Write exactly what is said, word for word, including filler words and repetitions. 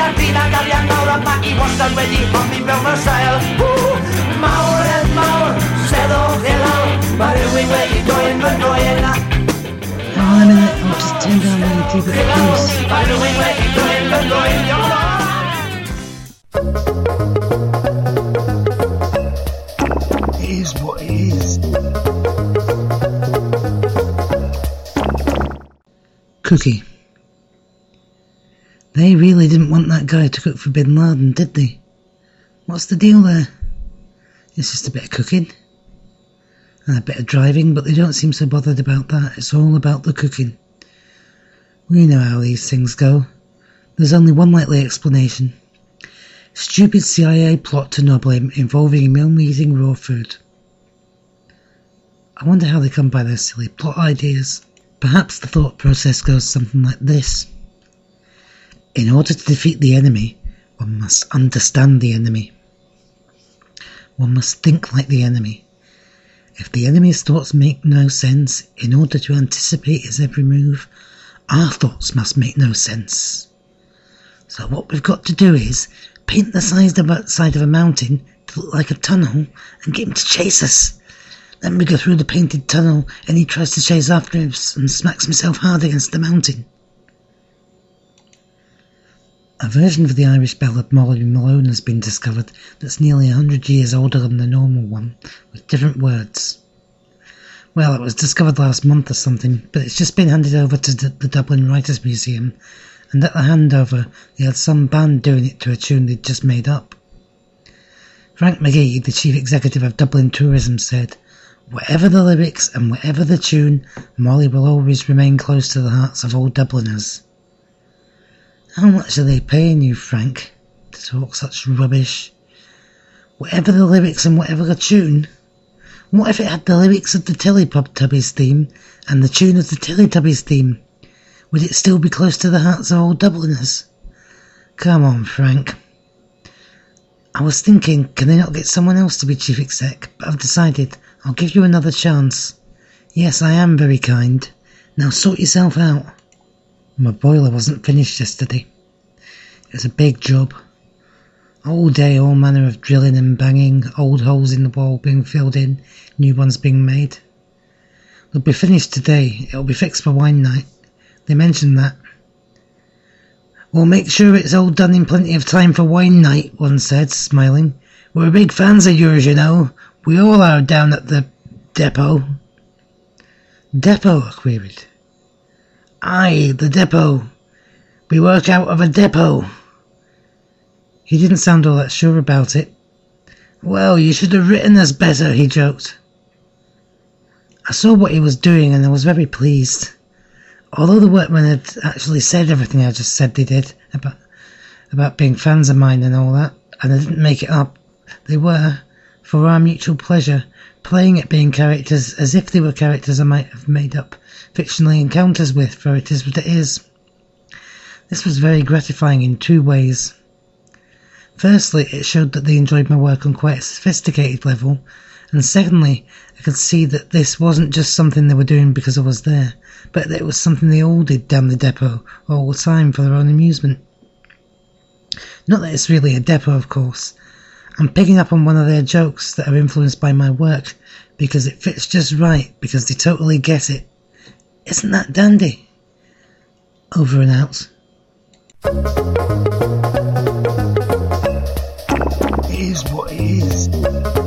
Martina, Dalian, Maura, Maki, wasn't ready for me, Versailles. Maur and Maur, Shadow, hello, but we were doing the Noyena. Hang on a minute, I'll just turn down the T V, please. But we were doing the Noyena. It is what it is. Cookie. They really didn't want that guy to cook for Bin Laden, did they? What's the deal there? It's just a bit of cooking and a bit of driving, but they don't seem so bothered about that. It's all about the cooking. We know how these things go. There's only one likely explanation. Stupid C I A plot to nobble him involving him only eating raw food. I wonder how they come by their silly plot ideas. Perhaps the thought process goes something like this. In order to defeat the enemy, one must understand the enemy. One must think like the enemy. If the enemy's thoughts make no sense, in order to anticipate his every move, our thoughts must make no sense. So what we've got to do is paint the side of a, side of a mountain to look like a tunnel and get him to chase us. Then we go through the painted tunnel and he tries to chase after us and smacks himself hard against the mountain. A version of the Irish ballad Molly Malone has been discovered that's nearly a hundred years older than the normal one, with different words. Well, it was discovered last month or something, but it's just been handed over to d- the Dublin Writers' Museum, and at the handover they had some band doing it to a tune they'd just made up. Frank McGee, the chief executive of Dublin Tourism, said, "Whatever the lyrics and whatever the tune, Molly will always remain close to the hearts of all Dubliners." How much are they paying you, Frank, to talk such rubbish? Whatever the lyrics and whatever the tune? What if it had the lyrics of the Teletubbies theme and the tune of the Teletubbies theme? Would it still be close to the hearts of all Dubliners? Come on, Frank. I was thinking, can they not get someone else to be chief exec? But I've decided I'll give you another chance. Yes, I am very kind. Now sort yourself out. My boiler wasn't finished yesterday. It was a big job. All day, all manner of drilling and banging, old holes in the wall being filled in, new ones being made. They'll be finished today. It'll be fixed for wine night. They mentioned that. "We'll make sure it's all done in plenty of time for wine night," one said, smiling. "We're big fans of yours, you know. We all are down at the depot." "Depot?" I queried. "Aye, the depot. We work out of a depot." He didn't sound all that sure about it. "Well, you should have written us better," he joked. I saw what he was doing and I was very pleased. Although the workmen had actually said everything I just said they did, about, about being fans of mine and all that, and I didn't make it up, they were, for our mutual pleasure, playing at being characters as if they were characters I might have made up fictionally encounters with, for it is what it is. This was very gratifying in two ways. Firstly, it showed that they enjoyed my work on quite a sophisticated level, and secondly, I could see that this wasn't just something they were doing because I was there, but that it was something they all did down the depot all the time for their own amusement. Not that it's really a depot, of course. I'm picking up on one of their jokes that are influenced by my work because it fits just right, because they totally get it. Isn't that dandy? Over and out. It is what it is.